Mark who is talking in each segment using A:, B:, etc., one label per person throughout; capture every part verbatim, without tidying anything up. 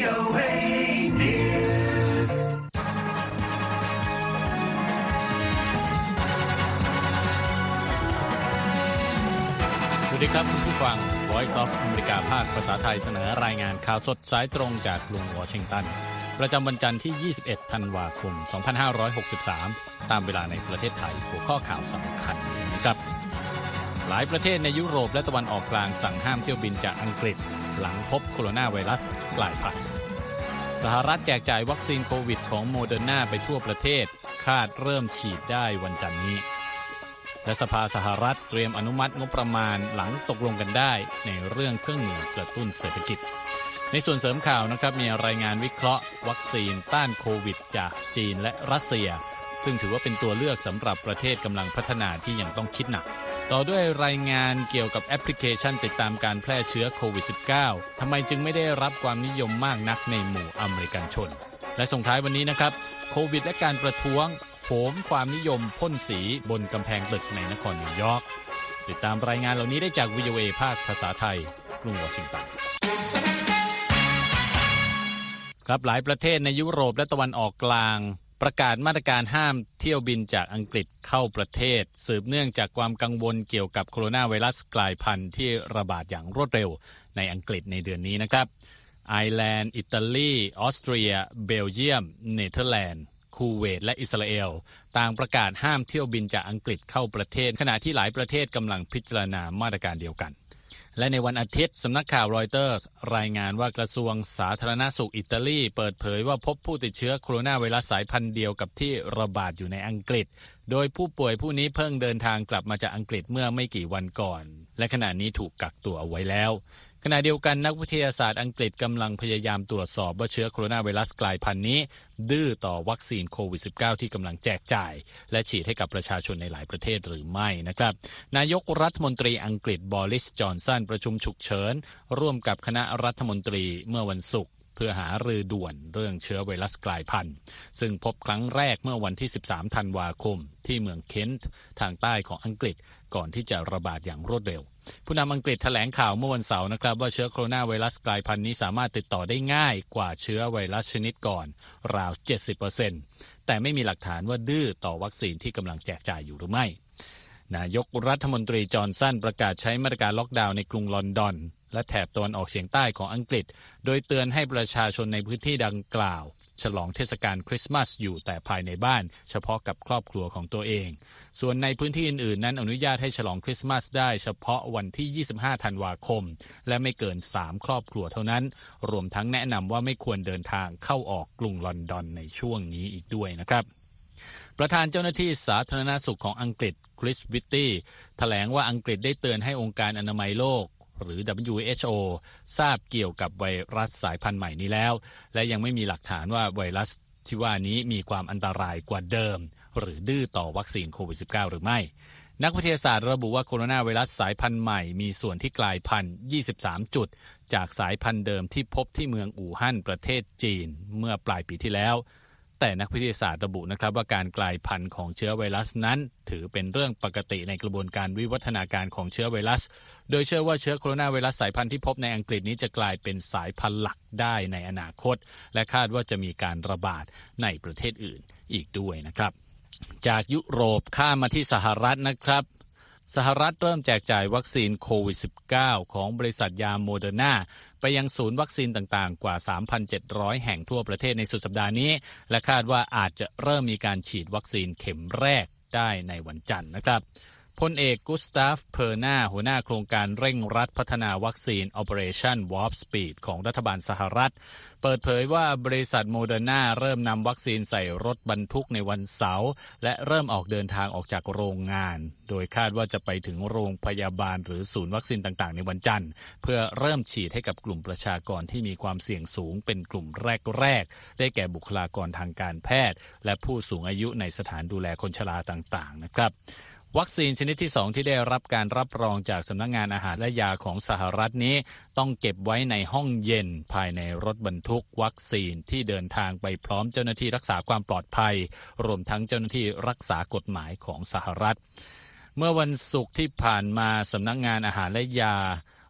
A: โอ เอ News
B: สวัสดีครับคุณผู้ฟัง Voice of อเมริกาภาคภาษาไทยเสนอรายงานข่าวสดสายตรงจากกรุงวอชิงตันประจำวันจันทร์ที่ยี่สิบเอ็ดธันวาคมสองพันห้าร้อยหกสิบสามตามเวลาในประเทศไทยหัวข้อข่าวสำคัญนะครับหลายประเทศในยุโรปและตะวันออกกลางสั่งห้ามเที่ยวบินจากอังกฤษหลังพบโคโรนาไวรัสกลายพันธุ์สหรัฐแจกจ่ายวัคซีนโควิดของโมเดอร์นาไปทั่วประเทศคาดเริ่มฉีดได้วันจันทร์นี้และสภาสหรัฐเตรียมอนุมัติงบประมาณหลังตกลงกันได้ในเรื่องเครื่องมือกระตุ้นเศรษฐกิจในส่วนเสริมข่าวนะครับมีรายงานวิเคราะห์วัคซีนต้านโควิดจากจีนและรัสเซียซึ่งถือว่าเป็นตัวเลือกสำหรับประเทศกำลังพัฒนาที่ยังต้องคิดหนักต่อด้วยรายงานเกี่ยวกับแอปพลิเคชันติดตามการแพร่เชื้อโควิด สิบเก้า ทำไมจึงไม่ได้รับความนิยมมากนักในหมู่อเมริกันชนและส่งท้ายวันนี้นะครับโควิดและการประท้วงโหมความนิยมพ่นสีบนกำแพงตึกในนครนิวยอร์กติดตามรายงานเหล่านี้ได้จาก วี โอ เอ ภาคภาษาไทยกรุงวอชิงตันครับหลายประเทศในยุโรปและตะวันออกกลางประกาศมาตรการห้ามเที่ยวบินจากอังกฤษเข้าประเทศสืบเนื่องจากความกังวลเกี่ยวกับโคโรนาไวรัสกลายพันธุ์ที่ระบาดอย่างรวดเร็วในอังกฤษในเดือนนี้นะครับไอร์แลนด์อิตาลีออสเตรียเบลเยียมเนเธอร์แลนด์คูเวตและอิสราเอลต่างประกาศห้ามเที่ยวบินจากอังกฤษเข้าประเทศขณะที่หลายประเทศกำลังพิจารณามาตรการเดียวกันและในวันอาทิตย์สำนักข่าวรอยเตอร์สรายงานว่ากระทรวงสาธารณสุขอิตาลีเปิดเผยว่าพบผู้ติดเชื้อโคโรนาไวรัสสายพันธุ์เดียวกับที่ระบาดอยู่ในอังกฤษโดยผู้ป่วยผู้นี้เพิ่งเดินทางกลับมาจากอังกฤษเมื่อไม่กี่วันก่อนและขณะนี้ถูกกักตัวเอาไว้แล้วขณะเดียวกันนักวิทยาศาสตร์อังกฤษกำลังพยายามตรวจสอบว่าเชื้อโคโรนาไวรัสกลายพันธุ์นี้ดื้อต่อวัคซีนโควิด สิบเก้า ที่กำลังแจกจ่ายและฉีดให้กับประชาชนในหลายประเทศหรือไม่นะครับนายกรัฐมนตรีอังกฤษบอริสจอนสันประชุมฉุกเฉินร่วมกับคณะรัฐมนตรีเมื่อวันศุกร์เพื่อหารือด่วนเรื่องเชื้อไวรัสกลายพันธุ์ซึ่งพบครั้งแรกเมื่อวันที่สิบสามธันวาคมที่เมืองเคนต์ทางใต้ของอังกฤษก่อนที่จะระบาดอย่างรวดเร็วผู้นำอังกฤษแถลงข่าวเมื่อวันเสาร์นะครับว่าเชื้อโคโรนาไวรัสกลายพันธุ์นี้สามารถติดต่อได้ง่ายกว่าเชื้อไวรัสชนิดก่อนราว เจ็ดสิบเปอร์เซ็นต์ แต่ไม่มีหลักฐานว่าดื้อต่อวัคซีนที่กำลังแจกจ่ายอยู่หรือไม่นายกรัฐมนตรีจอห์นสันประกาศใช้มาตรการล็อกดาวน์ในกรุงลอนดอนและแถบตะวันออกเฉียงใต้ของอังกฤษโดยเตือนให้ประชาชนในพื้นที่ดังกล่าวฉลองเทศกาลคริสต์มาสอยู่แต่ภายในบ้านเฉพาะกับครอบครัวของตัวเองส่วนในพื้นที่อื่นๆนั้นอนุญาตให้ฉลองคริสต์มาสได้เฉพาะวันที่ยี่สิบห้าธันวาคมและไม่เกินสามครอบครัวเท่านั้นรวมทั้งแนะนำว่าไม่ควรเดินทางเข้าออกกรุงลอนดอนในช่วงนี้อีกด้วยนะครับประธานเจ้าหน้าที่สาธารณสุขของอังกฤษคริสวิตตี้แถลงว่าอังกฤษได้เตือนให้องค์การอนามัยโลกหรือ ดับเบิลยู เอช โอ ทราบเกี่ยวกับไวรัสสายพันธุ์ใหม่นี้แล้วและยังไม่มีหลักฐานว่าไวรัสที่ว่านี้มีความอันตรายกว่าเดิมหรือดื้อต่อวัคซีนโควิด สิบเก้า หรือไม่นักวิทยาศาสตร์ระบุว่าโคโรนาไวรัสสายพันธุ์ใหม่มีส่วนที่กลายพันธุ์ยี่สิบสามจุดจากสายพันธุ์เดิมที่พบที่เมืองอู่ฮั่นประเทศจีนเมื่อปลายปีที่แล้วแต่นักวิทยาศาสตร์ระบุนะครับว่าการกลายพันธุ์ของเชื้อไวรัสนั้นถือเป็นเรื่องปกติในกระบวนการวิวัฒนาการของเชื้อไวรัสโดยเชื่อว่าเชื้อโคโรนาไวรัสสายพันธุ์ที่พบในอังกฤษนี้จะกลายเป็นสายพันธุ์หลักได้ในอนาคตและคาดว่าจะมีการระบาดในประเทศอื่นอีกด้วยนะครับจากยุโรปข้ามมาที่สหรัฐนะครับสหรัฐเริ่มแจกจ่ายวัคซีนโควิด สิบเก้า ของบริษัทยาโมเดอร์นาไปยังศูนย์วัคซีนต่างๆกว่า สามพันเจ็ดร้อย แห่งทั่วประเทศในสุดสัปดาห์นี้และคาดว่าอาจจะเริ่มมีการฉีดวัคซีนเข็มแรกได้ในวันจันทร์นะครับพลเอกกุสตาฟเพอร์นาหัวหน้าโครงการเร่งรัดพัฒนาวัคซีน Operation Warp Speed ของรัฐบาลสหรัฐเปิดเผยว่าบริษัทโมเดอร์นาเริ่มนำวัคซีนใส่รถบรรทุกในวันเสาร์และเริ่มออกเดินทางออกจากโรงงานโดยคาดว่าจะไปถึงโรงพยาบาลหรือศูนย์วัคซีนต่างๆในวันจันทร์เพื่อเริ่มฉีดให้กับกลุ่มประชากรที่มีความเสี่ยงสูงเป็นกลุ่มแรกๆได้แก่บุคลากรทางการแพทย์และผู้สูงอายุในสถานดูแลคนชราต่างๆนะครับวัคซีนชนิดที่สองที่ได้รับการรับรองจากสำนักงานอาหารและยาของสหรัฐนี้ต้องเก็บไว้ในห้องเย็นภายในรถบรรทุกวัคซีนที่เดินทางไปพร้อมเจ้าหน้าที่รักษาความปลอดภัยรวมทั้งเจ้าหน้าที่รักษากฎหมายของสหรัฐเมื่อวันศุกร์ที่ผ่านมาสำนักงานอาหารและยา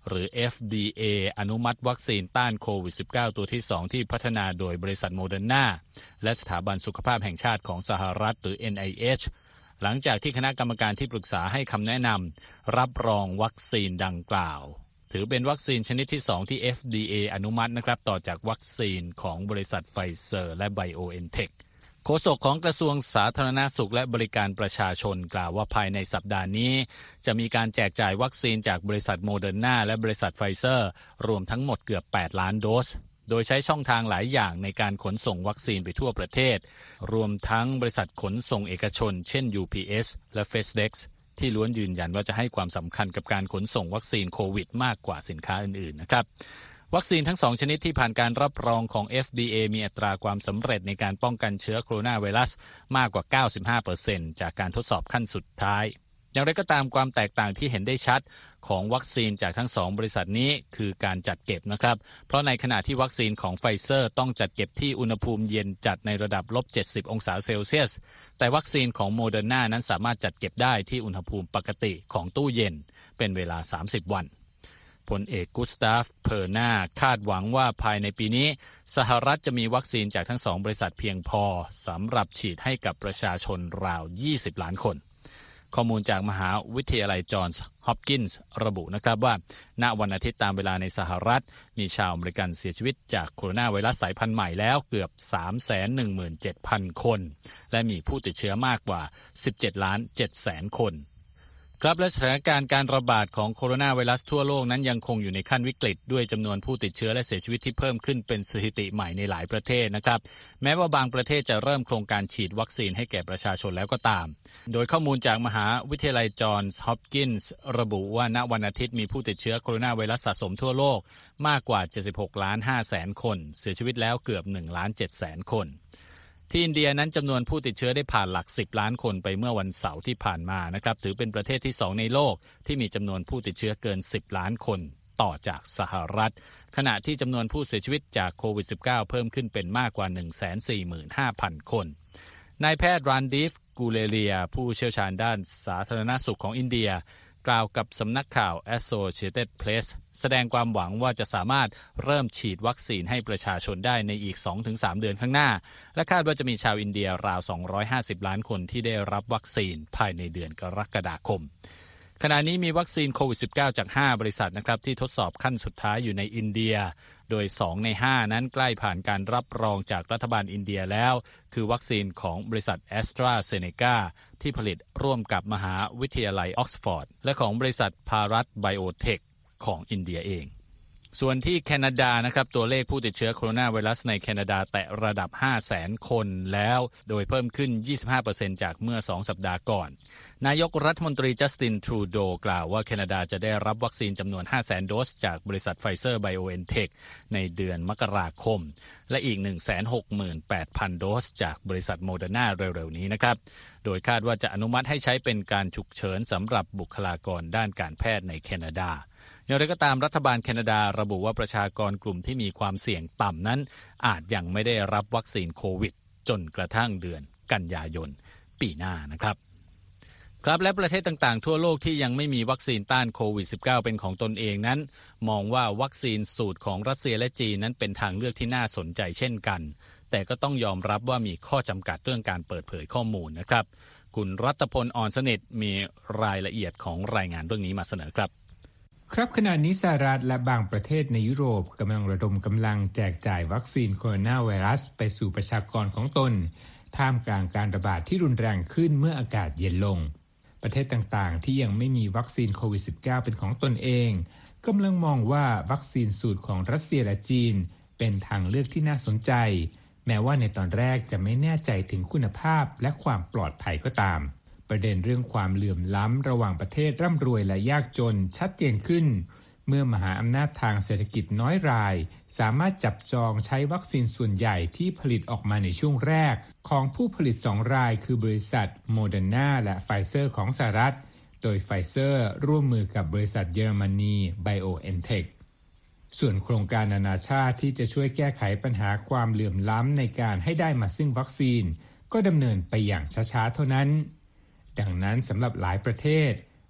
B: หรือ เอฟ ดี เอ อนุมัติวัคซีนต้านโควิด สิบเก้า ตัวที่สองที่พัฒนาโดยบริษัทโมเดอร์นาและสถาบันสุขภาพแห่งชาติของสหรัฐหรือ เอ็น ไอ เอช หลังจากที่คณะกรรมการที่ปรึกษาให้คำแนะนำรับรองวัคซีนดังกล่าวถือเป็นวัคซีนชนิดที่สองที่ เอฟ ดี เอ อนุมัตินะครับต่อจากวัคซีนของบริษัทไฟเซอร์และ BioNTech โฆษกของกระทรวงสาธารณสุขและบริการประชาชนกล่าวว่าภายในสัปดาห์นี้จะมีการแจกจ่ายวัคซีนจากบริษัทโมเดอร์นาและบริษัทไฟเซอร์รวมทั้งหมดเกือบแปดล้านโดสโดยใช้ช่องทางหลายอย่างในการขนส่งวัคซีนไปทั่วประเทศรวมทั้งบริษัทขนส่งเอกชนเช่น ยู พี เอส และ FedEx ที่ล้วนยืนยันว่าจะให้ความสำคัญกับการขนส่งวัคซีนโควิดมากกว่าสินค้าอื่นๆนะครับวัคซีนทั้งสองชนิดที่ผ่านการรับรองของ เอฟ ดี เอ มีอัตราความสำเร็จในการป้องกันเชื้อโคโรนาไวรัสมากกว่า เก้าสิบห้าเปอร์เซ็นต์ จากการทดสอบขั้นสุดท้ายอย่างไรก็ตามความแตกต่างที่เห็นได้ชัดของวัคซีนจากทั้งสองบริษัทนี้คือการจัดเก็บนะครับเพราะในขณะที่วัคซีนของไฟเซอร์ต้องจัดเก็บที่อุณหภูมิเย็นจัดในระดับ ลบเจ็ดสิบ องศาเซลเซียสแต่วัคซีนของโมเดอร์นานั้นสามารถจัดเก็บได้ที่อุณหภูมิปกติของตู้เย็นเป็นเวลาสามสิบวันพลเอกกุสตาฟเพอร์นาคาดหวังว่าภายในปีนี้สหรัฐจะมีวัคซีนจากทั้งสองบริษัทเพียงพอสำหรับฉีดให้กับประชาชนราวยี่สิบล้านคนข้อมูลจากมหาวิทยาลัยจอห์นส์ฮอปกินส์ระบุนะครับว่าณวันอาทิตย์ตามเวลาในสหรัฐมีชาวอเมริกันเสียชีวิตจากโคโรนาไวรัสสายพันธุ์ใหม่แล้วเกือบ สามแสนหนึ่งหมื่นเจ็ดพัน คนและมีผู้ติดเชื้อมากกว่า สิบเจ็ดล้านเจ็ดแสน คนครับและสถานการณ์การระบาดของโคโรนาไวรัสทั่วโลกนั้นยังคงอยู่ในขั้นวิกฤตด้วยจำนวนผู้ติดเชื้อและเสียชีวิตที่เพิ่มขึ้นเป็นสถิติใหม่ในหลายประเทศนะครับแม้ว่าบางประเทศจะเริ่มโครงการฉีดวัคซีนให้แก่ประชาชนแล้วก็ตามโดยข้อมูลจากมหาวิทยาลัยจอห์นส์ฮอปกินส์ระบุว่าณวันอาทิตย์มีผู้ติดเชื้อโคโรนาไวรัสสะสมทั่วโลกมากกว่าเจ็ดสิบหกล้านห้าแสนคนเสียชีวิตแล้วเกือบหนึ่งล้านเจ็ดแสนคนที่อินเดียนั้นจำนวนผู้ติดเชื้อได้ผ่านหลักสิบล้านคนไปเมื่อวันเสาร์ที่ผ่านมานะครับถือเป็นประเทศที่สองในโลกที่มีจำนวนผู้ติดเชื้อเกินสิบล้านคนต่อจากสหรัฐขณะที่จำนวนผู้เสียชีวิตจากโควิด สิบเก้า เพิ่มขึ้นเป็นมากกว่า หนึ่งแสนสี่หมื่นห้าพัน คนนายแพทย์รันดีฟกูเลเลียผู้เชี่ยวชาญด้านสาธารณสุขของอินเดียกล่าวกับสำนักข่าว Associated Press แสดงความหวังว่าจะสามารถเริ่มฉีดวัคซีนให้ประชาชนได้ในอีก สองถึงสาม เดือนข้างหน้าและคาดว่าจะมีชาวอินเดียราวสองร้อยห้าสิบล้านคนที่ได้รับวัคซีนภายในเดือนกรกฎาคมขณะนี้มีวัคซีนโควิด สิบเก้า จากห้าบริษัทนะครับที่ทดสอบขั้นสุดท้ายอยู่ในอินเดียโดยสองในห้านั้นใกล้ผ่านการรับรองจากรัฐบาลอินเดียแล้วคือวัคซีนของบริษัท AstraZeneca ที่ผลิตร่วมกับมหาวิทยาลัยออกซฟอร์ดและของบริษัทพารัตไบโอเทคของอินเดียเองส่วนที่แคนาดานะครับตัวเลขผู้ติดเชื้อโคโรนาไวรัสในแคนาดาแตะระดับ ห้าแสน คนแล้วโดยเพิ่มขึ้น ยี่สิบห้าเปอร์เซ็นต์ จากเมื่อสองสัปดาห์ก่อนนายกรัฐมนตรีจัสตินทรูโดกล่าวว่าแคนาดาจะได้รับวัคซีนจำนวน ห้าแสน โดสจากบริษัทไฟเซอร์ไบโอเอ็นเทคในเดือนมกราคมและอีก หนึ่งแสนหกหมื่นแปดพัน โดสจากบริษัทโมเดอร์นาเร็วๆนี้นะครับโดยคาดว่าจะอนุมัติให้ใช้เป็นการฉุกเฉินสำหรับบุคลากรด้านการแพทย์ในแคนาดาอย่างไรก็ตามรัฐบาลแคนาดาระบุว่าประชากรกลุ่มที่มีความเสี่ยงต่ำนั้นอาจยังไม่ได้รับวัคซีนโควิดจนกระทั่งเดือนกันยายนปีหน้านะครับครับและประเทศต่างๆทั่วโลกที่ยังไม่มีวัคซีนต้านโควิด สิบเก้า เป็นของตนเองนั้นมองว่าวัคซีนสูตรของรัสเซียและจีนนั้นเป็นทางเลือกที่น่าสนใจเช่นกันแต่ก็ต้องยอมรับว่ามีข้อจำกัดเรื่องการเปิดเผยข้อมูลนะครับคุณรัตพลอ่อนสนิทมีรายละเอียดของรายงานเรื่องนี้มาเสนอครับ
C: ครับขณะนี้สหรัฐและบางประเทศในยุโรปกำลังระดมกำลังแจกจ่ายวัคซีนโคโรนาไวรัสไปสู่ประชากรของตนท่ามกลางการระบาดที่รุนแรงขึ้นเมื่ออากาศเย็นลงประเทศต่างๆที่ยังไม่มีวัคซีนโควิด สิบเก้า เป็นของตนเองกำลังมองว่าวัคซีนสูตรของรัสเซียและจีนเป็นทางเลือกที่น่าสนใจแม้ว่าในตอนแรกจะไม่แน่ใจถึงคุณภาพและความปลอดภัยก็ตามประเด็นเรื่องความเหลื่อมล้ำระหว่างประเทศร่ำรวยและยากจนชัดเจนขึ้นเมื่อมหาอำนาจทางเศรษฐกิจน้อยรายสามารถจับจองใช้วัคซีนส่วนใหญ่ที่ผลิตออกมาในช่วงแรกของผู้ผลิตสองรายคือบริษัทโมเดอร์นาและไฟเซอร์ของสหรัฐโดยไฟเซอร์ร่วมมือกับบริษัทเยอรมนี BioNTech ส่วนโครงการนานาชาติที่จะช่วยแก้ไขปัญหาความเหลื่อมล้ำในการให้ได้มาซึ่งวัคซีนก็ดำเนินไปอย่างช้าๆเท่านั้นดังนั้นสำหรับหลายประเทศ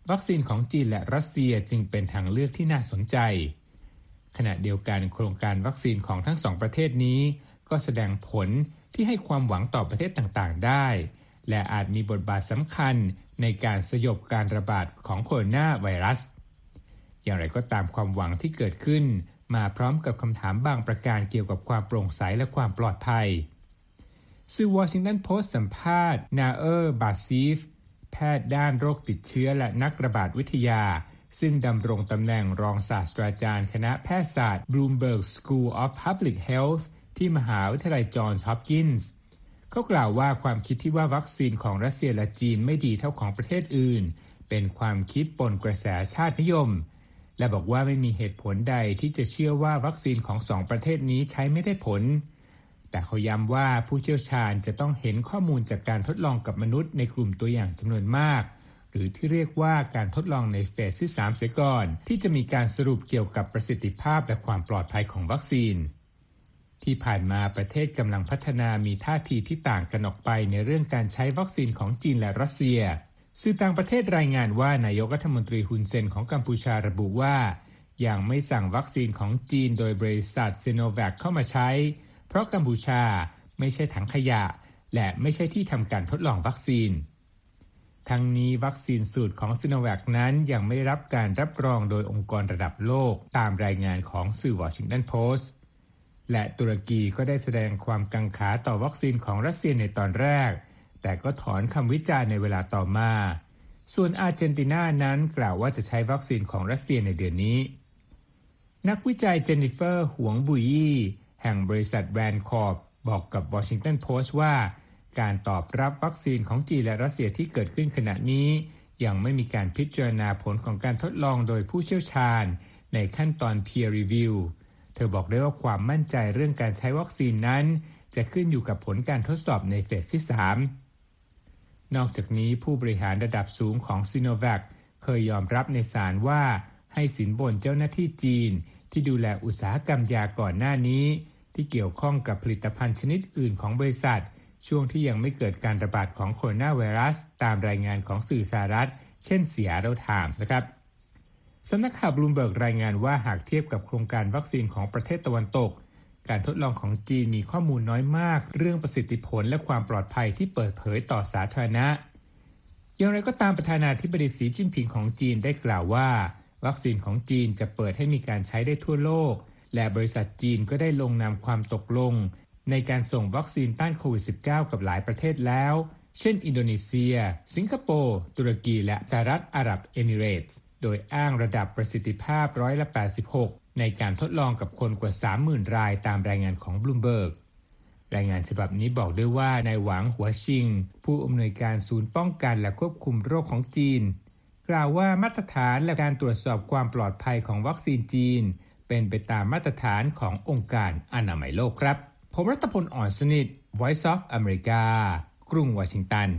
C: วัคซีนของจีนและรัสเซียจึงเป็นทางเลือกที่น่าสนใจขณะเดียวกันโครงการวัคซีนของทั้งสองประเทศนี้ก็แสดงผลที่ให้ความหวังต่อประเทศต่างๆได้และอาจมีบทบาทสำคัญในการสยบการระบาดของโคโรนาไวรัสอย่างไรก็ตามความหวังที่เกิดขึ้นมาพร้อมกับคำถามบางประการเกี่ยวกับความโปร่งใสและความปลอดภัยสื่อวอชิงตันโพสต์สัมภาษณ์นาเออร์บาซีฟแพทย์ด้านโรคติดเชื้อและนักระบาดวิทยาซึ่งดำรงตำแหน่งรองศาสตราจารย์คณะแพทยศาสตร์ Bloomberg School of Public Health ที่มหาวิทยาลัยจอห์นส์ฮอปกินส์เขากล่าวว่าความคิดที่ว่าวัคซีนของรัสเซียและจีนไม่ดีเท่าของประเทศอื่นเป็นความคิดปนกระแสชาตินิยมและบอกว่าไม่มีเหตุผลใดที่จะเชื่อว่าวัคซีนของสองประเทศนี้ใช้ไม่ได้ผลแต่เขาย้ำว่าผู้เชี่ยวชาญจะต้องเห็นข้อมูลจากการทดลองกับมนุษย์ในกลุ่มตัวอย่างจำนวนมากหรือที่เรียกว่าการทดลองในเฟสที่สามเสียก่อนที่จะมีการสรุปเกี่ยวกับประสิทธิภาพและความปลอดภัยของวัคซีนที่ผ่านมาประเทศกำลังพัฒนามีท่าทีที่ต่างกันออกไปในเรื่องการใช้วัคซีนของจีนและรัสเซียสื่อต่างประเทศรายงานว่านายกรัฐมนตรีฮุนเซนของกัมพูชาระบุว่ายังไม่สั่งวัคซีนของจีนโดยบริษัทซิโนแวคเข้ามาใช้เพราะกัมพูชาไม่ใช่ถังขยะและไม่ใช่ที่ทำการทดลองวัคซีนทั้งนี้วัคซีนสูตรของซิโนแวคนั้นยังไม่ได้รับการรับรองโดยองค์กรระดับโลกตามรายงานของสื่อวอชิงตันโพสต์และตุรกีก็ได้แสดงความกังขาต่อวัคซีนของรัสเซียในตอนแรกแต่ก็ถอนคำวิจารณ์ในเวลาต่อมาส่วนอาร์เจนตินานั้นกล่าวว่าจะใช้วัคซีนของรัสเซียในเดือนนี้นักวิจัยเจนนิเฟอร์หวงบุยยี่แห่งบริษัทแรนด์คอร์ปบอกกับวอชิงตันโพสต์ว่าการตอบรับวัคซีนของจีนและรัสเซียที่เกิดขึ้นขณะนี้ยังไม่มีการพิจารณาผลของการทดลองโดยผู้เชี่ยวชาญในขั้นตอน peer review เธอบอกได้ว่าความมั่นใจเรื่องการใช้วัคซีนนั้นจะขึ้นอยู่กับผลการทดสอบในเฟสที่สามนอกจากนี้ผู้บริหารระดับสูงของซิโนแวคเคยยอมรับในศาลว่าให้สินบนเจ้าหน้าที่จีนที่ดูแลอุตสาหกรรมยาก่อนหน้านี้ที่เกี่ยวข้องกับผลิตภัณฑ์ชนิดอื่นของบริษัทช่วงที่ยังไม่เกิดการระบาดของโคโรนาไวรัสตามรายงานของสื่อสหรัฐเช่น Seattle Times นะครับสำนักข่าว Bloomberg รายงานว่าหากเทียบกับโครงการวัคซีนของประเทศตะวันตกการทดลองของจีนมีข้อมูลน้อยมากเรื่องประสิทธิผลและความปลอดภัยที่เปิดเผยต่อสาธารณะอย่างไรก็ตามประธานาธิบดีสีจิ้นผิงของจีนได้กล่าวว่าวัคซีนของจีนจะเปิดให้มีการใช้ได้ทั่วโลกและบริษัทจีนก็ได้ลงนามความตกลงในการส่งวัคซีนต้านโควิด สิบเก้า กับหลายประเทศแล้วเช่นอินโดนีเซียสิงคโปร์ตุรกีและสหรัฐอาหรับเอมิเรตส์โดยอ้างระดับประสิทธิภาพร้อยละแปดสิบหกในการทดลองกับคนกว่า สามหมื่น รายตามรายงานของ Bloomberg รายงานฉบับนี้บอกด้วยว่านายหวังหัวชิงผู้อำนวยการศูนย์ป้องกันและควบคุมโรคของจีนกล่าวว่ามาตรฐานและการตรวจสอบความปลอดภัยของวัคซีนจีนเป็นไปตามมาตรฐานขององค์การอนามัยโลกครับผมรัตพล อ่อนสนิท Voice of America กรุงวอชิงตัน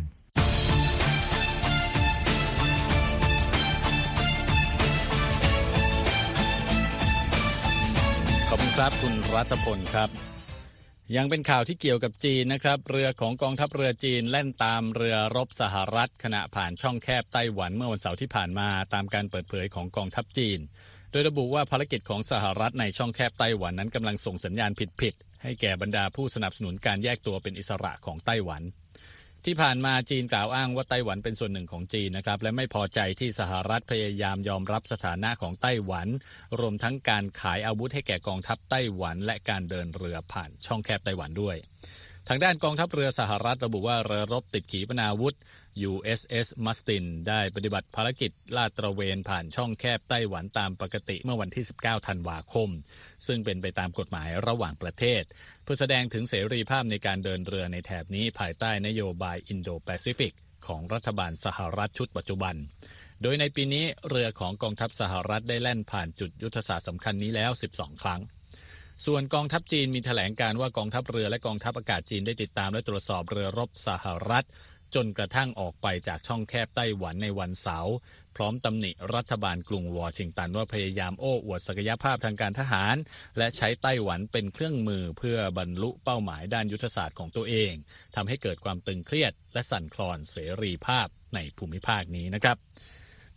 B: ขอบคุณครับคุณรัตพลครับยังเป็นข่าวที่เกี่ยวกับจีนนะครับเรือของกองทัพเรือจีนแล่นตามเรือรบสหรัฐขณะผ่านช่องแคบไต้หวันเมื่อวันเสาร์ที่ผ่านมาตามการเปิดเผยของกองทัพจีนโดยระบุว่าภารกิจของสหรัฐในช่องแคบไต้หวันนั้นกำลังส่งสัญญาณผิดๆให้แก่บรรดาผู้สนับสนุนการแยกตัวเป็นอิสระของไต้หวันที่ผ่านมาจีนกล่าวอ้างว่าไต้หวันเป็นส่วนหนึ่งของจีนนะครับและไม่พอใจที่สหรัฐพยายามยอมรับสถานะของไต้หวันรวมทั้งการขายอาวุธให้แก่กองทัพไต้หวันและการเดินเรือผ่านช่องแคบไต้หวันด้วยทางด้านกองทัพเรือสหรัฐระบุว่าเรือรบติดขีปนาวุธ ยู เอส เอส Mustin ได้ปฏิบัติภารกิจลาดตระเวนผ่านช่องแคบไต้หวันตามปกติเมื่อวันที่สิบเก้าธันวาคมซึ่งเป็นไปตามกฎหมายระหว่างประเทศเพื่อแสดงถึงเสรีภาพในการเดินเรือในแถบนี้ภายใต้นโยบายอินโดแปซิฟิกของรัฐบาลสหรัฐชุดปัจจุบันโดยในปีนี้เรือของกองทัพสหรัฐได้แล่นผ่านจุดยุทธศาสตร์สำคัญนี้แล้วสิบสองครั้งส่วนกองทัพจีนมีแถลงการว่ากองทัพเรือและกองทัพอากาศจีนได้ติดตามและตรวจสอบเรือรบสหรัฐจนกระทั่งออกไปจากช่องแคบไต้หวันในวันเสาร์พร้อมตำหนิรัฐบาลกรุงวอชิงตันว่าพยายามโอ้อวดศักยภาพทางการทหารและใช้ไต้หวันเป็นเครื่องมือเพื่อบรรลุเป้าหมายด้านยุทธศาสตร์ของตัวเองทำให้เกิดความตึงเครียดและสั่นคลอนเสรีภาพในภูมิภาคนี้นะครับ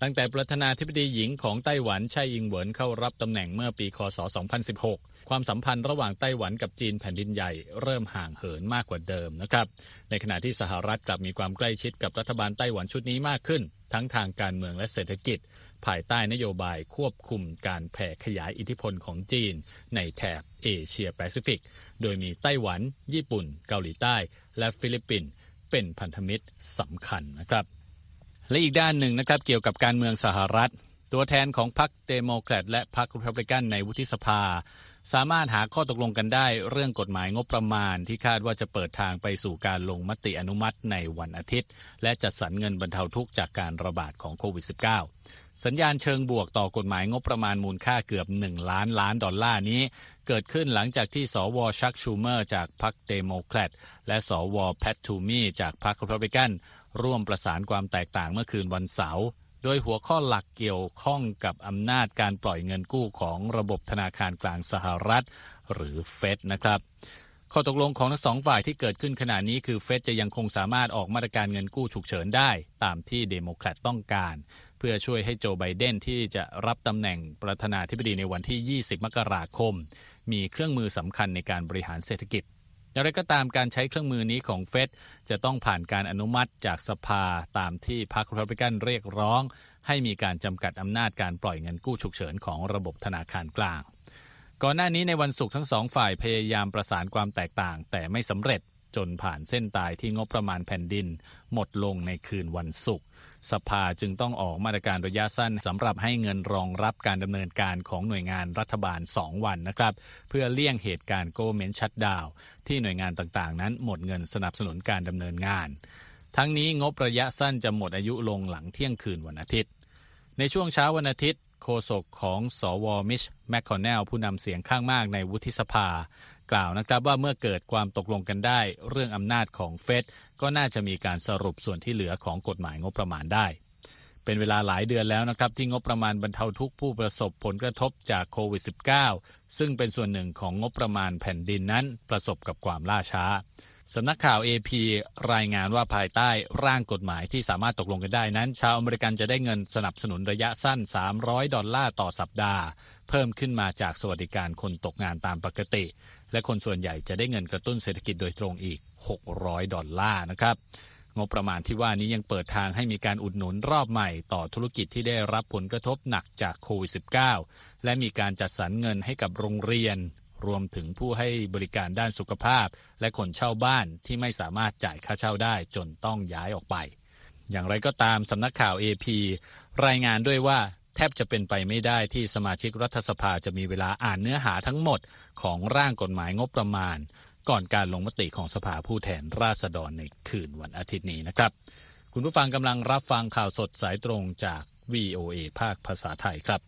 B: ตั้งแต่ประธานาธิบดีหญิงของไต้หวันไช่อิงเหวินเข้ารับตำแหน่งเมื่อปีคศสองพันสิบหกความสัมพันธ์ระหว่างไต้หวันกับจีนแผ่นดินใหญ่เริ่มห่างเหินมากกว่าเดิมนะครับในขณะที่สหรัฐกลับมีความใกล้ชิดกับรัฐบาลไต้หวันชุดนี้มากขึ้นทั้งทางการเมืองและเศรษฐกิจภายใต้นโยบายควบคุมการแผ่ขยายอิทธิพลของจีนในแถบเอเชียแปซิฟิกโดยมีไต้หวันญี่ปุ่นเกาหลีใต้และฟิลิปปินส์เป็นพันธมิตรสำคัญนะครับและอีกด้านหนึ่งนะครับเกี่ยวกับการเมืองสหรัฐตัวแทนของพรรคเดโมแครตและพรรครีพับลิกันในวุฒิสภาสามารถหาข้อตกลงกันได้เรื่องกฎหมายงบประมาณที่คาดว่าจะเปิดทางไปสู่การลงมติอนุมัติในวันอาทิตย์และจัดสรรเงินบรรเทาทุกข์จากการระบาดของโควิด สิบเก้า สัญญาณเชิงบวกต่อกฎหมายงบประมาณมูลค่าเกือบหนึ่งล้านล้านดอลลาร์นี้เกิดขึ้นหลังจากที่สวชักชูเมอร์จากพรรคเดโมแครตและสวแพททูมี่จากพรรครีพับลิกันร่วมประสานความแตกต่างเมื่อคืนวันเสาร์โดยหัวข้อหลักเกี่ยวข้องกับอำนาจการปล่อยเงินกู้ของระบบธนาคารกลางสหรัฐหรือเฟดนะครับข้อตกลงของทั้งสองฝ่ายที่เกิดขึ้นขณะนี้คือเฟดจะยังคงสามารถออกมาตรการเงินกู้ฉุกเฉินได้ตามที่เดโมแครตต้องการเพื่อช่วยให้โจไบเดนที่จะรับตำแหน่งประธานาธิบดีในวันที่ยี่สิบมกราคมมีเครื่องมือสำคัญในการบริหารเศรษฐกิจอย่างไรก็ตามการใช้เครื่องมือนี้ของเฟดจะต้องผ่านการอนุมัติจากสภาตามที่พรรครีพับลิกันเรียกร้องให้มีการจำกัดอำนาจการปล่อยเงินกู้ฉุกเฉินของระบบธนาคารกลางก่อนหน้านี้ในวันศุกร์ทั้งสองฝ่ายพยายามประสานความแตกต่างแต่ไม่สำเร็จจนผ่านเส้นตายที่งบประมาณแผ่นดินหมดลงในคืนวันศุกร์สภาจึงต้องออกมาตรการระยะสั้นสำหรับให้เงินรองรับการดำเนินการของหน่วยงานรัฐบาลสองวันนะครับเพื่อเลี่ยงเหตุการณ์ Government Shutdown ที่หน่วยงานต่างๆนั้นหมดเงินสนับสนุนการดำเนินงานทั้งนี้งบระยะสั้นจะหมดอายุลงหลังเที่ยงคืนวันอาทิตย์ในช่วงเช้าวันอาทิตย์โฆษกของสวมิชแมคคอนเนลผู้นำเสียงข้างมากในวุฒิสภากล่าวนะครับว่าเมื่อเกิดความตกลงกันได้เรื่องอำนาจของเฟดก็น่าจะมีการสรุปส่วนที่เหลือของกฎหมายงบประมาณได้เป็นเวลาหลายเดือนแล้วนะครับที่งบประมาณบรรเทาทุกข์ผู้ประสบผลกระทบจากโควิด สิบเก้า ซึ่งเป็นส่วนหนึ่งของงบประมาณแผ่นดินนั้นประสบกับความล่าช้าสำนักข่าว เอ พี รายงานว่าภายใต้ร่างกฎหมายที่สามารถตกลงกันได้นั้นชาวอเมริกันจะได้เงินสนับสนุนระยะสั้นสามร้อยดอลลาร์ต่อสัปดาห์เพิ่มขึ้นมาจากสวัสดิการคนตกงานตามปกติและคนส่วนใหญ่จะได้เงินกระตุ้นเศรษฐกิจโดยตรงอีกหกร้อยดอลลาร์นะครับงบประมาณที่ว่านี้ยังเปิดทางให้มีการอุดหนุนรอบใหม่ต่อธุรกิจที่ได้รับผลกระทบหนักจากโควิด สิบเก้า และมีการจัดสรรเงินให้กับโรงเรียนรวมถึงผู้ให้บริการด้านสุขภาพและคนเช่าบ้านที่ไม่สามารถจ่ายค่าเช่าได้จนต้องย้ายออกไปอย่างไรก็ตามสำนักข่าว เอ พี รายงานด้วยว่าแทบจะเป็นไปไม่ได้ที่สมาชิกรัฐสภาจะมีเวลาอ่านเนื้อหาทั้งหมดของร่างกฎหมายงบประมาณก่อนการลงมติของสภาผู้แทนราษฎรในคืนวันอาทิตย์นี้นะครับคุณผู้ฟังกำลังรับฟังข่าวสดสายตรงจาก วี โอ เอ ภาคภาษาไทยครับ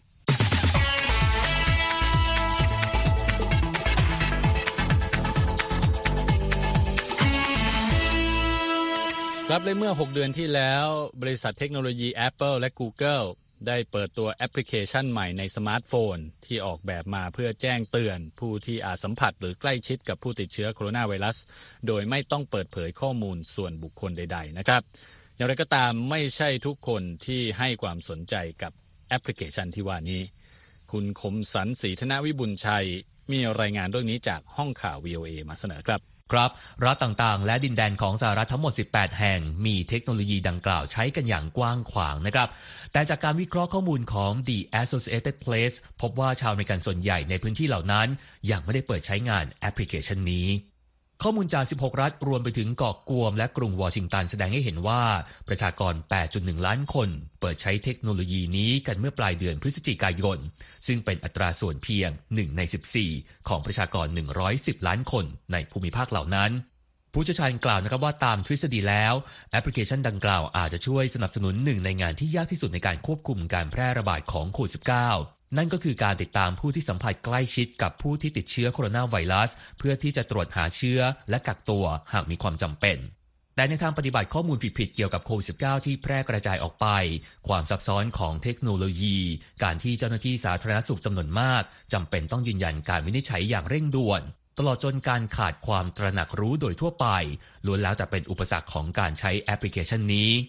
B: ครับเลยเมื่อหกเดือนที่แล้วบริษัทเทคโนโลยี Apple และ Google ได้เปิดตัวแอปพลิเคชันใหม่ในสมาร์ทโฟนที่ออกแบบมาเพื่อแจ้งเตือนผู้ที่อาจสัมผัสหรือใกล้ชิดกับผู้ติดเชื้อโคโรนาไวรัสโดยไม่ต้องเปิดเผยข้อมูลส่วนบุคคลใดๆนะครับอย่างไรก็ตามไม่ใช่ทุกคนที่ให้ความสนใจกับแอปพลิเคชันที่ว่านี้คุณคมสันต์ศรีธนวิบุญชัยมีรายงานเรื่องนี้จากห้องข่าว วี โอ เอ มาเสนอครับ
D: ครับรัฐต่างๆและดินแดนของสหรัฐทั้งหมดสิบแปดแห่งมีเทคโนโลยีดังกล่าวใช้กันอย่างกว้างขวางนะครับแต่จากการวิเคราะห์ข้อมูลของ The Associated Press พบว่าชาวอเมริกันส่วนใหญ่ในพื้นที่เหล่านั้นยังไม่ได้เปิดใช้งานแอปพลิเคชันนี้ข้อมูลจากสิบหกรัฐรวมไปถึงเกาะกวมและกรุงวอชิงตันแสดงให้เห็นว่าประชากร แปดจุดหนึ่ง ล้านคนเปิดใช้เทคโนโลยีนี้กันเมื่อปลายเดือนพฤศจิกายนซึ่งเป็นอัตราส่วนเพียงหนึ่งในสิบสี่ของประชากรหนึ่งร้อยสิบล้านคนในภูมิภาคเหล่านั้นผู้เชี่ยวชาญกล่าวนะครับว่าตามทฤษฎีแล้วแอปพลิเคชันดังกล่าวอาจจะช่วยสนับสนุนหนึ่งในงานที่ยากที่สุดในการควบคุมการแพร่ระบาดของโควิด สิบเก้านั่นก็คือการติดตามผู้ที่สัมผัสใกล้ชิดกับผู้ที่ติดเชื้อโคโรนาไวรัสเพื่อที่จะตรวจหาเชื้อและกักตัวหากมีความจำเป็นแต่ในทางปฏิบัติข้อมูลผิดๆเกี่ยวกับโควิด สิบเก้า ที่แพร่กระจายออกไปความซับซ้อนของเทคโนโลยีการที่เจ้าหน้าที่สาธารณสุขจำนวนมากจำเป็นต้องยืนยันการวินิจฉัยอย่างเร่งด่วนตลอดจนการขาดความตระหนักรู้โดยทั่วไปล้วนแล้วแต่เป็นอุปสรรคของการใช้แอปพลิเคชันนี้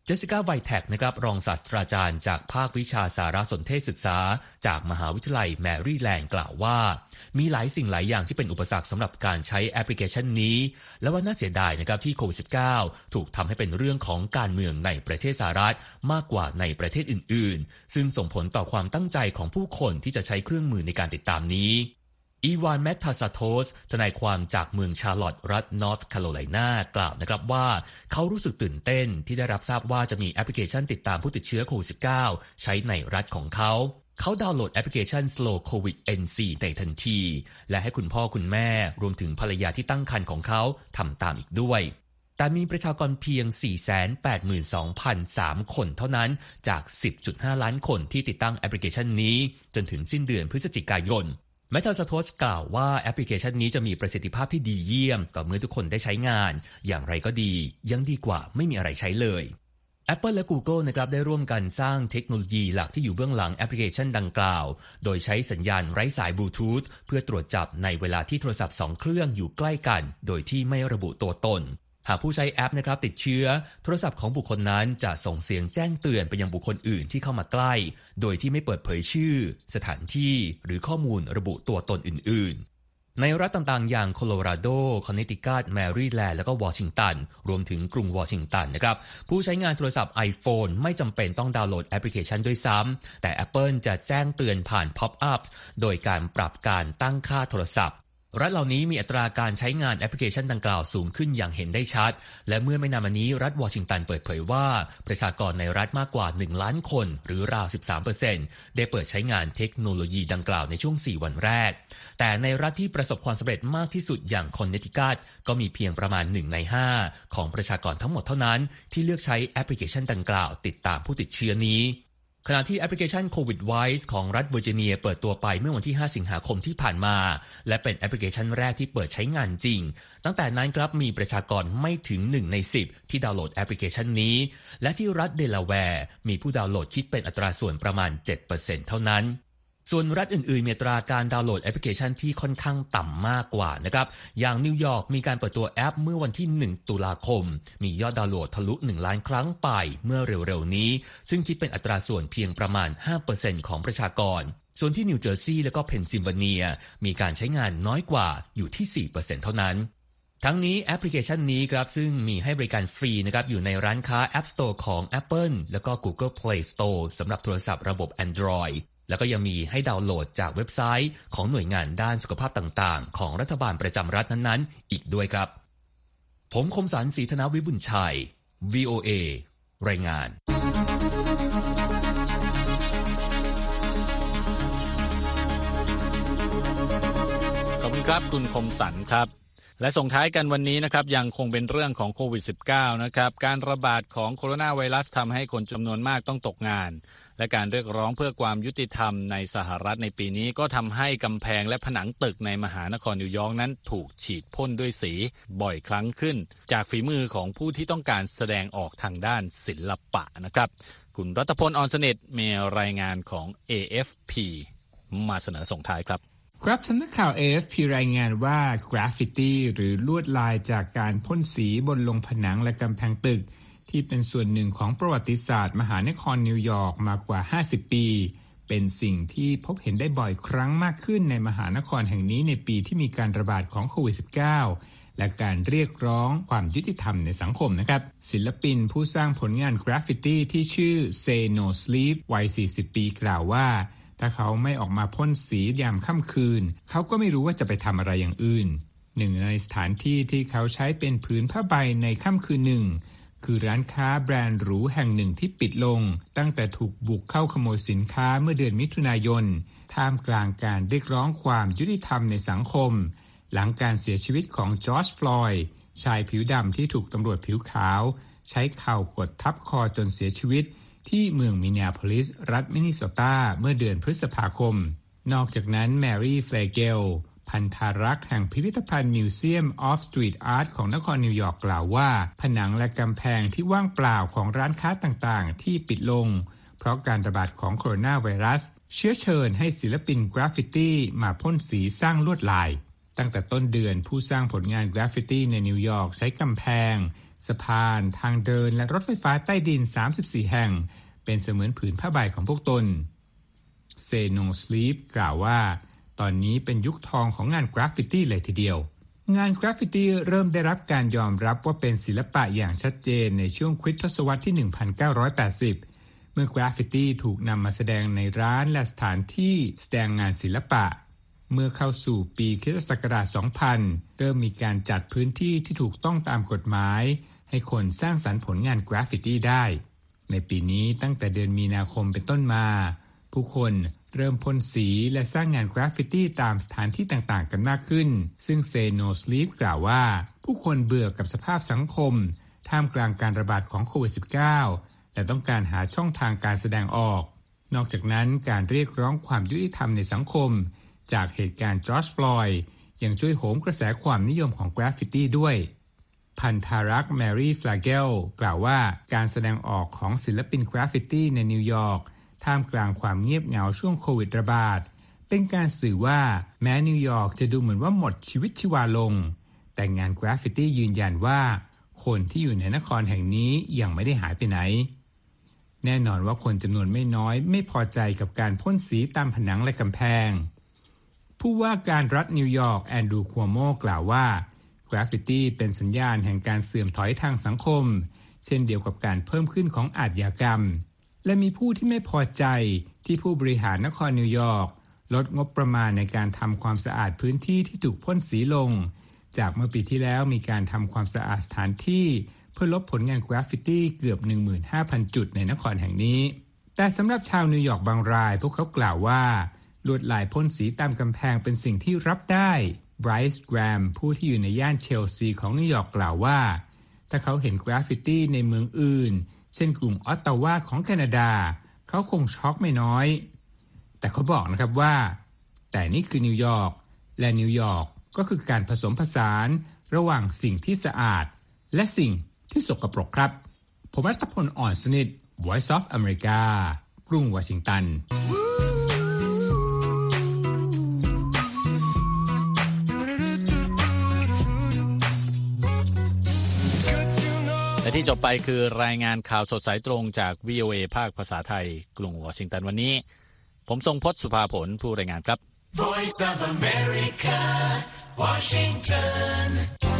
D: เจสสิก้าไวแท็กนะครับรองศาสตราจารย์จากภาควิชาสารสนเทศศึกษาจากมหาวิทยาลัยแมรี่แลนด์กล่าวว่ามีหลายสิ่งหลายอย่างที่เป็นอุปสรรคสำหรับการใช้แอปพลิเคชันนี้และว่าน่าเสียดายนะครับที่โควิด สิบเก้า ถูกทำให้เป็นเรื่องของการเมืองในประเทศสหรัฐมากกว่าในประเทศอื่นๆซึ่งส่งผลต่อความตั้งใจของผู้คนที่จะใช้เครื่องมือในการติดตามนี้อีวานแมททาซาโตสทนายความจากเมืองชาร์ลอตต์รัฐนอร์ทแคโรไลนากล่าวนะครับว่าเขารู้สึกตื่นเต้นที่ได้รับทราบว่าจะมีแอปพลิเคชันติดตามผู้ติดเชื้อโควิด สิบเก้า ใช้ในรัฐของเขาเขาดาวน์โหลดแอปพลิเคชัน Slow โควิด เอ็น ซี ในทันทีและให้คุณพ่อคุณแม่รวมถึงภรรยาที่ตั้งครรภ์ของเขาทำตามอีกด้วยแต่มีประชากรเพียง สี่แสนแปดหมื่นสองพันสาม คนเท่านั้นจาก สิบจุดห้า ล้านคนที่ติดตั้งแอปพลิเคชันนี้จนถึงสิ้นเดือนพฤศจิกายนแมทธาสโตสกล่าวว่าแอปพลิเคชันนี้จะมีประสิทธิภาพที่ดีเยี่ยมต่อเมื่อทุกคนได้ใช้งานอย่างไรก็ดียังดีกว่าไม่มีอะไรใช้เลย Apple และ Google นะครับได้ร่วมกันสร้างเทคโนโลยีหลักที่อยู่เบื้องหลังแอปพลิเคชันดังกล่าวโดยใช้สัญญาณไร้สายบลูทูธเพื่อตรวจจับในเวลาที่โทรศัพท์สองเครื่องอยู่ใกล้กันโดยที่ไม่ระบุตัวตนหากผู้ใช้แอปนะครับติดเชื้อโทรศัพท์ของบุคคลนั้นจะส่งเสียงแจ้งเตือนไปยังบุคคลอื่นที่เข้ามาใกล้โดยที่ไม่เปิดเผยชื่อสถานที่หรือข้อมูลระบุตัวตนอื่นๆในรัฐต่างๆอย่างโคโลราโดคอนเนตทิคัตแมรี่แลนด์และก็วอชิงตันรวมถึงกรุงวอชิงตันนะครับผู้ใช้งานโทรศัพท์ iPhone ไม่จำเป็นต้องดาวน์โหลดแอปพลิเคชันด้วยซ้ำแต่ Apple จะแจ้งเตือนผ่าน Pop-up โดยการปรับการตั้งค่าโทรศัพท์รัฐเหล่านี้มีอัตราการใช้งานแอปพลิเคชันดังกล่าวสูงขึ้นอย่างเห็นได้ชัดและเมื่อไม่นานมานี้รัฐวอชิงตันเปิดเผยว่าประชากรในรัฐมากกว่าหนึ่งล้านคนหรือราว สิบสามเปอร์เซ็นต์ ได้เปิดใช้งานเทคโนโลยีดังกล่าวในช่วงสี่วันแรกแต่ในรัฐที่ประสบความสำเร็จมากที่สุดอย่างคอนเนตทิคัตก็มีเพียงประมาณหนึ่งในห้าของประชากรทั้งหมดเท่านั้นที่เลือกใช้แอปพลิเคชันดังกล่าวติดตามผู้ติดเชื้อนี้ขณะที่แอปพลิเคชัน COVID Wise ของรัฐเวอร์จิเนียเปิดตัวไปเมื่อวันที่ห้าสิงหาคมที่ผ่านมาและเป็นแอปพลิเคชันแรกที่เปิดใช้งานจริงตั้งแต่นั้นครับมีประชากรไม่ถึงหนึ่งในสิบที่ดาวน์โหลดแอปพลิเคชันนี้และที่รัฐเดลาแวร์มีผู้ดาวน์โหลดคิดเป็นอัตราส่วนประมาณ เจ็ดเปอร์เซ็นต์ เท่านั้นส่วนรัฐอื่นๆมีอัตราการดาวน์โหลดแอปพลิเคชันที่ค่อนข้างต่ำมากกว่านะครับอย่างนิวยอร์กมีการเปิดตัวแอปเมื่อวันที่หนึ่งตุลาคมมียอดดาวน์โหลดทะลุหนึ่งล้านครั้งไปเมื่อเร็วๆนี้ซึ่งคิดเป็นอัตราส่วนเพียงประมาณ ห้าเปอร์เซ็นต์ ของประชากรส่วนที่นิวเจอร์ซีย์และก็เพนซิลเวเนียมีการใช้งานน้อยกว่าอยู่ที่ สี่เปอร์เซ็นต์ เท่านั้นทั้งนี้แอปพลิเคชันนี้ครับซึ่งมีให้บริการฟรีนะครับอยู่ในร้านค้า App Store ของ Apple แล้วก็ Google Play Store สำหรับโทรศัพท์ระบบ Androidแล้วก็ยังมีให้ดาวน์โหลดจากเว็บไซต์ของหน่วยงานด้านสุขภาพต่างๆของรัฐบาลประจำรัฐนั้นๆอีกด้วยครับผมคมสันต์ ศรีธนวิบุญชัย วี โอ เอ รายงาน
B: ขอบคุณครับคุณคมสันต์ครับและส่งท้ายกันวันนี้นะครับยังคงเป็นเรื่องของโควิด สิบเก้า นะครับการระบาดของโคโรนาไวรัสทำให้คนจำนวนมากต้องตกงานและการเรียกร้องเพื่อความยุติธรรมในสหรัฐในปีนี้ก็ทำให้กำแพงและผนังตึกในมหานครนิวยอร์กนั้นถูกฉีดพ่นด้วยสีบ่อยครั้งขึ้นจากฝีมือของผู้ที่ต้องการแสดงออกทางด้านศิลปะนะครับคุณรัตพล ออนสนิทมีรายงานของ เอ เอฟ พี มาเสนอส่งท้ายครับ
C: ครับสำนักข่าว เอ เอฟ พี รายงานว่ากราฟฟิตี้หรือลวดลายจากการพ่นสีบนลงผนังและกำแพงตึกที่เป็นส่วนหนึ่งของประวัติศาสตร์มหานครนิวยอร์กมากว่าห้าสิบปีเป็นสิ่งที่พบเห็นได้บ่อยครั้งมากขึ้นในมหานครแห่งนี้ในปีที่มีการระบาดของโควิด สิบเก้า และการเรียกร้องความยุติธรรมในสังคมนะครับศิลปินผู้สร้างผลงานกราฟฟิตี้ที่ชื่อ Say No Sleep วัยสี่สิบปีกล่าวว่าถ้าเขาไม่ออกมาพ่นสียามค่ำคืนเขาก็ไม่รู้ว่าจะไปทำอะไรอย่างอื่นหนึ่งในสถานที่ที่เขาใช้เป็นผืนผ้าใบในค่ำคืนหนึ่งคือร้านค้าแบรนด์หรูแห่งหนึ่งที่ปิดลงตั้งแต่ถูกบุกเข้าขโมยสินค้าเมื่อเดือนมิถุนายนท่ามกลางการเรียกร้องความยุติธรรมในสังคมหลังการเสียชีวิตของจอร์จฟลอยด์ชายผิวดำที่ถูกตำรวจผิวขาวใช้เข่ากดทับคอจนเสียชีวิตที่เมืองมินนีอาโพลิสรัฐมินนิโซตาเมื่อเดือนพฤษภาคมนอกจากนั้นแมรี่เฟลเกลพันธารักษ์แห่งพิพิธภัณฑ์ Museum of Street Art ของนครนิวยอร์กกล่าวว่าผนังและกำแพงที่ว่างเปล่าของร้านค้าต่างๆที่ปิดลงเพราะการระบาดของโคโรนาไวรัสเชื้อเชิญให้ศิลปินกราฟฟิตี้มาพ่นสีสร้างลวดลายตั้งแต่ต้นเดือนผู้สร้างผลงานกราฟฟิตี้ในนิวยอร์กใช้กำแพงสะพานทางเดินและรถไฟฟ้าใต้ดินสามสิบสี่แห่งเป็นเสมือนผืนผ้าใบของพวกตนเซโนสลีปกล่าวว่าตอนนี้เป็นยุคทองของงานกราฟฟิตี้เลยทีเดียวงานกราฟฟิตี้เริ่มได้รับการยอมรับว่าเป็นศิลปะอย่างชัดเจนในช่วงคริสตศตวรรษที่ หนึ่งพันเก้าร้อยแปดสิบ เมื่อกราฟฟิตี้ถูกนำมาแสดงในร้านและสถานที่แสดงงานศิลปะเมื่อเข้าสู่ปีคริสตศักราช สองพัน เริ่มมีการจัดพื้นที่ที่ถูกต้องตามกฎหมายให้คนสร้างสรรค์ผลงานกราฟฟิตี้ได้ในปีนี้ตั้งแต่เดือนมีนาคมเป็นต้นมาผู้คนเริ่มพ่นสีและสร้างงานกราฟฟิตี้ตามสถานที่ต่างๆกันมากขึ้นซึ่งเซโนสลีปกล่าวว่าผู้คนเบื่อกับสภาพสังคมท่ามกลางการระบาดของโควิด สิบเก้า และต้องการหาช่องทางการแสดงออกนอกจากนั้นการเรียกร้องความยุติธรรมในสังคมจากเหตุการณ์จอร์จฟลอยด์ยังช่วยโหมกระแสความนิยมของกราฟฟิตี้ด้วยพันธารักษ์แมรี่ฟลาเกลกล่าวว่าการแสดงออกของศิลปินกราฟฟิตี้ในนิวยอร์กท่ามกลางความเงียบเหงาช่วงโควิดระบาดเป็นการสื่อว่าแม้นิวยอร์กจะดูเหมือนว่าหมดชีวิตชีวาลงแต่งานกราฟฟิตี้ยืนยันว่าคนที่อยู่ในนครแห่งนี้ยังไม่ได้หายไปไหนแน่นอนว่าคนจำนวนไม่น้อยไม่พอใจกับการพ่นสีตามผนังและกำแพงผู้ว่าการรัฐนิวยอร์กแอนดรูว์ คัวโมกล่าวว่ากราฟฟิตี้เป็นสัญญาณแห่งการเสื่อมถอยทางสังคมเช่นเดียวกับการเพิ่มขึ้นของอาชญากรรมและมีผู้ที่ไม่พอใจที่ผู้บริหารนครนิวยอร์กลดงบประมาณในการทำความสะอาดพื้นที่ที่ถูกพ่นสีลงจากเมื่อปีที่แล้วมีการทำความสะอาดสถานที่เพื่อลบผลงานกราฟฟิตี้เกือบ หนึ่งหมื่นห้าพัน จุดในนครแห่งนี้แต่สำหรับชาวนิวยอร์กบางรายพวกเขากล่าวว่าลวดลายพ่นสีตามกำแพงเป็นสิ่งที่รับได้ไบรซ์ แกรมผู้ที่อยู่ในย่านเชลซีของนิวยอร์กกล่าวว่าถ้าเขาเห็นกราฟฟิตี้ในเมืองอื่นเช่นกรุงออตตาวาของแคนาดาเขาคงช็อกไม่น้อยแต่เขาบอกนะครับว่าแต่นี่คือนิวยอร์กและนิวยอร์กก็คือการผสมผสานระหว่างสิ่งที่สะอาดและสิ่งที่สกปรกครับผมรัตพล อ่อนสนิท Voice of America กรุงวอชิงตัน
B: และที่จบไปคือรายงานข่าวสดสายตรงจาก วี โอ เอ ภาคภาษาไทยกรุงวอชิงตันวันนี้ผมทรงพจน์สุภาผลผู้รายงานครับ
A: Voice of America, Washington